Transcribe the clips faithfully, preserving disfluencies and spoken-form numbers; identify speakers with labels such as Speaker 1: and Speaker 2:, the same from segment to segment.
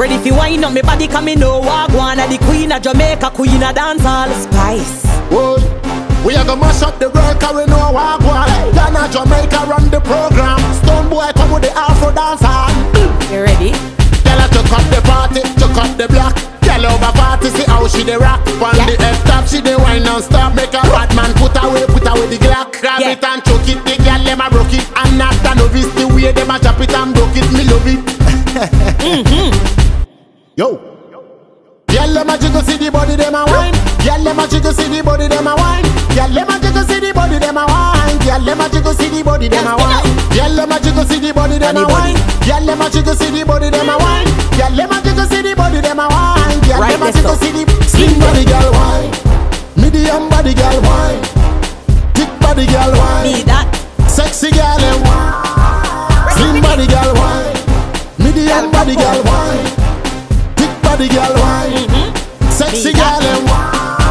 Speaker 1: Ready fi wine up me body, come me know Wagwan. The queen of Jamaica, queen of dancehall. Spice.
Speaker 2: Whoa. We are gonna mash up the world, cause we know Wagwan. Ghana, Jamaica run the program. Stone boy come with the Afro dancehall.
Speaker 1: You ready?
Speaker 2: Tell her to cut the party, to cut the block. Tell over party, see how she dey rock. On
Speaker 1: Yeah.
Speaker 2: the F top, she dey wine non-stop. Make a bad man put away, put away the Glock. Grab
Speaker 1: Yeah.
Speaker 2: it and choke it, the girl them a broke it. And not a novice, the way them a chop it and broke it, me love it.
Speaker 1: Mm-hmm.
Speaker 2: Yo. Girl them a jiggle, see the body them a wine. Girl them a jiggle, see the body them a wine. Girl them a jiggle, see the body them a wine. Girl them a jiggle, see the body them a wine. Girl them a jiggle, see the body them a wine. Girl them a jiggle, see the body them a wine. Girl them a jiggle, see the body them a wine. Girl
Speaker 1: Right
Speaker 2: them a
Speaker 1: this
Speaker 2: jiggle,
Speaker 1: up.
Speaker 2: see the slim body girl wine. Medium body girl wine. Thick body girl wine.
Speaker 1: Need that.
Speaker 2: Sexy girl and wine. Slim body girl wine. Medium body girl wine. Thick body girl wine. Sexy girl and wine.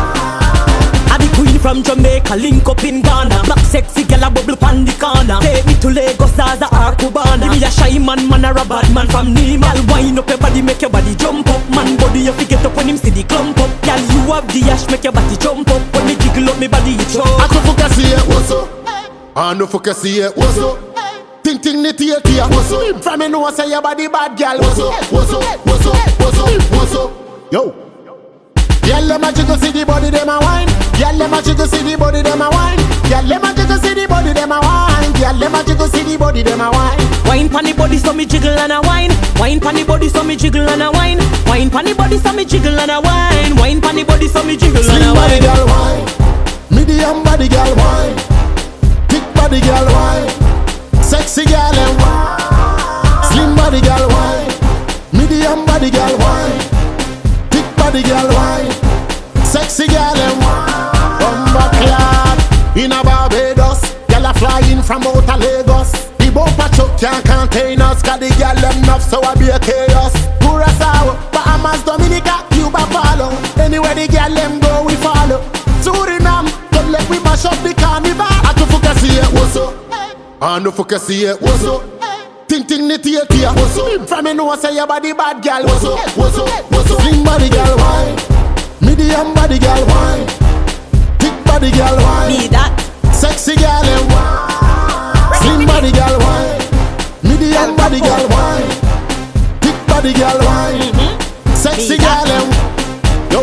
Speaker 1: I the queen from Jamaica, link up in Ghana. Black sexy girl a bubble pan the corner. Take me to Lagos as a Cubana. Give me a shy man, man or a bad man from Nima. Girl wind up your body, make your body jump up. Man body you fi get up when him see the clump up. Girl you have the ash, make your body jump up. When me jiggle up me body it show.
Speaker 2: I can focus here, what's up? I no focus here, what's up? Ting ting nitty here, what's up? From me know I say your body bad, girl. What's up? What's up? What's up? What's up? What's up? Yo. Girl, them a jiggle, see the body, them a wine. Girl, them a jiggle, see the body, them a wine. Girl, them a jiggle, see the body, them a wine. Girl, them a jiggle, see the body, them a wine.
Speaker 1: Wine pon the body so me jiggle and a wine. Wine pon the body so me jiggle and a wine. Wine pon the body so me jiggle and a wine. Wine pon the body so me jiggle and a
Speaker 2: Slim body
Speaker 1: wine.
Speaker 2: girl wine. Medium body girl wine. Thick body girl wine. Sexy girl and wine. Slim body girl wine. Medium body girl wine. Thick body girl wine. Sexy girl and wine. Bumba clap in a Barbados. Girl a flying from out of Lagos. The bumper truck can't contain us, cause the girl them enough so I be a chaos. Curaçao, Bahamas, Dominica, Cuba follow. Anywhere the girl them go we follow. Suriname, come let we mash up the carnival. I to focus here, what's up? I no focus here, what's up? Ting ting nitty here, what's up? From me know I say your body bad girl, what's up? What's up? What's up? Slim body girl wine. Medium body girl wine. Thick body girl wine.
Speaker 1: Need that.
Speaker 2: Sexy girl and wine. Slim body girl wine. Medium body girl wine. Thick body girl wine. Sexy girl and yo.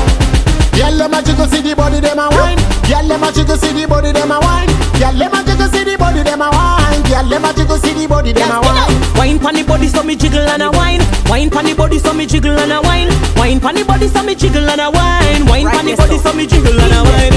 Speaker 2: Girl them a jiggle, see the body them a wine. Girl them a jiggle, see the body them a wine. Girl them a jiggle, see the body them a wine. Girl them a jiggle, see the body them a wine.
Speaker 1: Wine pon the body so me jiggle and a wine. Wine pon the body so me jiggle and a wine. Wine pon the body so me jiggle and a wine. Wine pon the body so me jiggle and a wine.